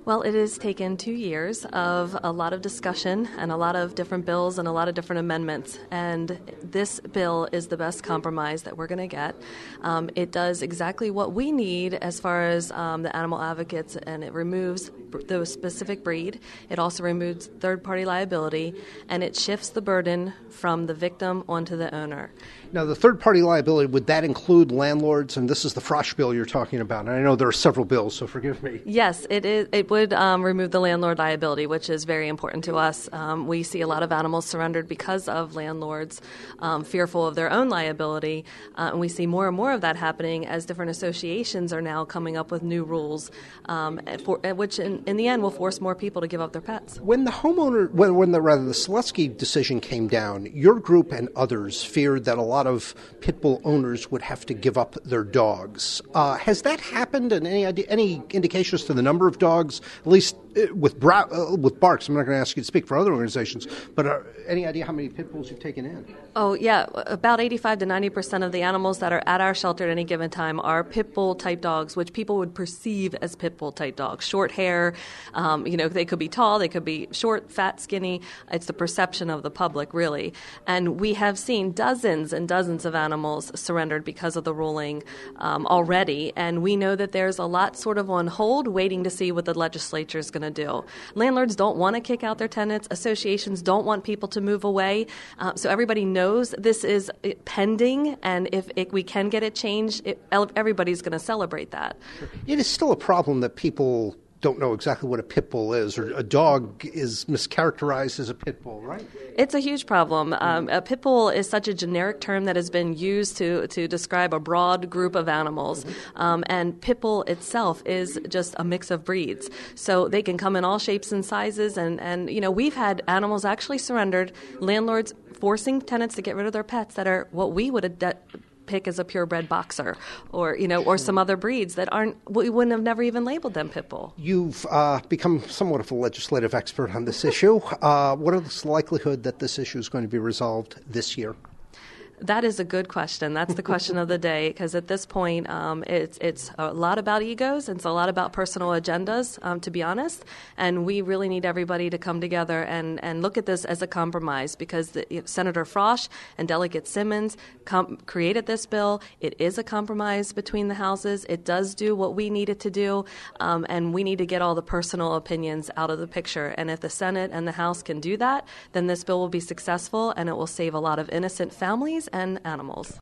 Well, it has taken 2 years of a lot of discussion and a lot of different bills and a lot of different amendments. And this bill is the best compromise that we're going to get. It does exactly what we need as far as the animal advocates, and it removes the specific breed. It also removes third-party liability, and it shifts the burden from the victim onto the owner. Now, the third-party liability, would that include landlords? And this is the Frosch bill you're talking about. And I know there are several bills, so forgive me. Yes, it is. It would remove the landlord liability, which is very important to us. We see a lot of animals surrendered because of landlords fearful of their own liability. And we see more and more of that happening as different associations are now coming up with new rules, which in the end will force more people to give up their pets. When the Seletsky decision came down, your group and others feared that a lot of pit bull owners would have to give up their dogs. Has that happened? And any indications to the number of dogs, at least with Barks? I'm not going to ask you to speak for other organizations, but any idea how many pit bulls you've taken in? Oh, yeah. About 85 to 90% of the animals that are at our shelter at any given time are pit bull type dogs, which people would perceive as pit bull type dogs. Short hair, they could be tall, they could be short, fat, skinny. It's the perception of the public, really. And we have seen dozens and dozens of animals surrendered because of the ruling already. And we know that there's a lot sort of on hold waiting to see what the legislature is going to do. Landlords don't want to kick out their tenants. Associations don't want people to move away. So everybody knows this is pending. And if we can get it changed, everybody's going to celebrate that. It is still a problem that people don't know exactly what a pit bull is, or a dog is mischaracterized as a pit bull, right? It's a huge problem. A pit bull is such a generic term that has been used to describe a broad group of animals. And pit bull itself is just a mix of breeds. So they can come in all shapes and sizes. And we've had animals actually surrendered, landlords forcing tenants to get rid of their pets that are what we would pick as a purebred boxer, or some other breeds that we wouldn't have never even labeled them pit bull. You've become somewhat of a legislative expert on this issue. What is the likelihood that this issue is going to be resolved this year? That is a good question. That's the question of the day, because at this point, it's a lot about egos. It's a lot about personal agendas, to be honest. And we really need everybody to come together and look at this as a compromise, because Senator Frosch and Delegate Simmons created this bill. It is a compromise between the houses. It does do what we need it to do, and we need to get all the personal opinions out of the picture. And if the Senate and the House can do that, then this bill will be successful, and it will save a lot of innocent families and animals.